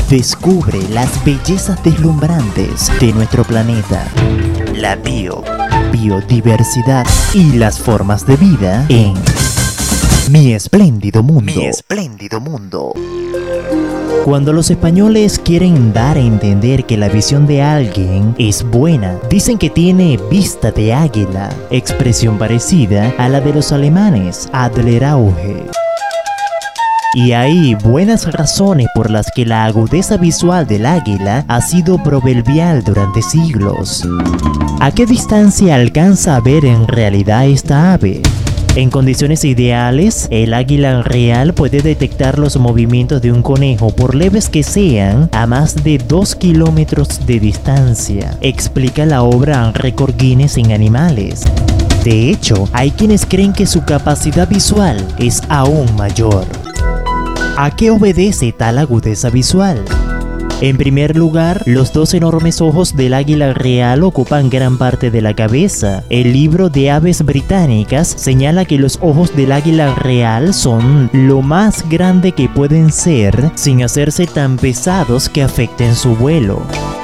Descubre las bellezas deslumbrantes de nuestro planeta, la biodiversidad y las formas de vida en Mi Espléndido Mundo. Mi Espléndido Mundo. Cuando los españoles quieren dar a entender que la visión de alguien es buena, dicen que tiene vista de águila, expresión parecida a la de los alemanes, Adlerauge. Y hay buenas razones por las que la agudeza visual del águila ha sido proverbial durante siglos. ¿A qué distancia alcanza a ver en realidad esta ave? En condiciones ideales, el águila real puede detectar los movimientos de un conejo, por leves que sean, a más de 2 kilómetros de distancia, explica la obra Récord Guinness en Animales. De hecho, hay quienes creen que su capacidad visual es aún mayor. ¿A qué obedece tal agudeza visual? En primer lugar, los dos enormes ojos del águila real ocupan gran parte de la cabeza. El libro de aves británicas señala que los ojos del águila real son lo más grande que pueden ser sin hacerse tan pesados que afecten su vuelo.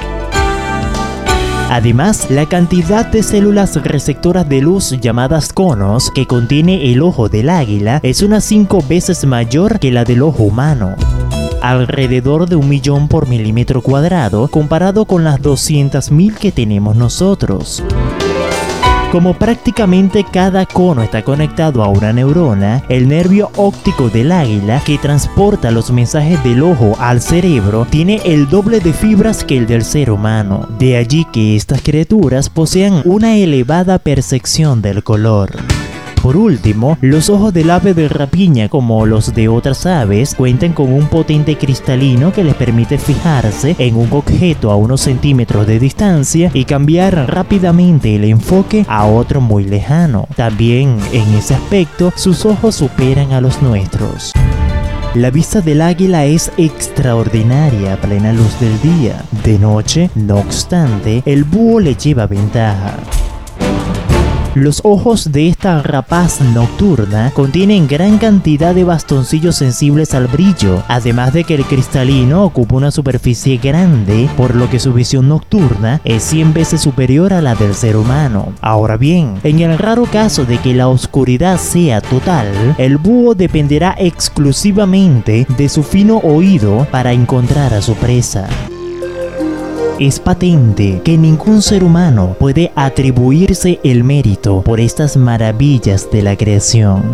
Además, la cantidad de células receptoras de luz llamadas conos que contiene el ojo del águila es unas 5 veces mayor que la del ojo humano. Alrededor de 1 millón por milímetro cuadrado, comparado con las 200.000 que tenemos nosotros. Como prácticamente cada cono está conectado a una neurona, el nervio óptico del águila, que transporta los mensajes del ojo al cerebro, tiene el doble de fibras que el del ser humano. De allí que estas criaturas posean una elevada percepción del color. Por último, los ojos del ave de rapiña, como los de otras aves, cuentan con un potente cristalino que les permite fijarse en un objeto a unos centímetros de distancia y cambiar rápidamente el enfoque a otro muy lejano. También, en ese aspecto, sus ojos superan a los nuestros. La vista del águila es extraordinaria a plena luz del día. De noche, no obstante, el búho le lleva ventaja. Los ojos de esta rapaz nocturna contienen gran cantidad de bastoncillos sensibles al brillo, además de que el cristalino ocupa una superficie grande, por lo que su visión nocturna es 100 veces superior a la del ser humano. Ahora bien, en el raro caso de que la oscuridad sea total, el búho dependerá exclusivamente de su fino oído para encontrar a su presa. Es patente que ningún ser humano puede atribuirse el mérito por estas maravillas de la creación.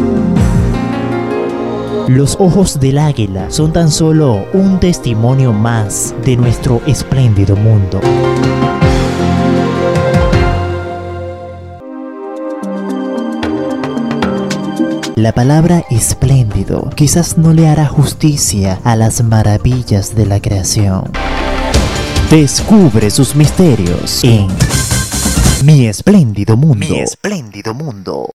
Los ojos del águila son tan solo un testimonio más de nuestro espléndido mundo. La palabra espléndido quizás no le hará justicia a las maravillas de la creación. Descubre sus misterios en Mi Espléndido Mundo. Mi Espléndido Mundo.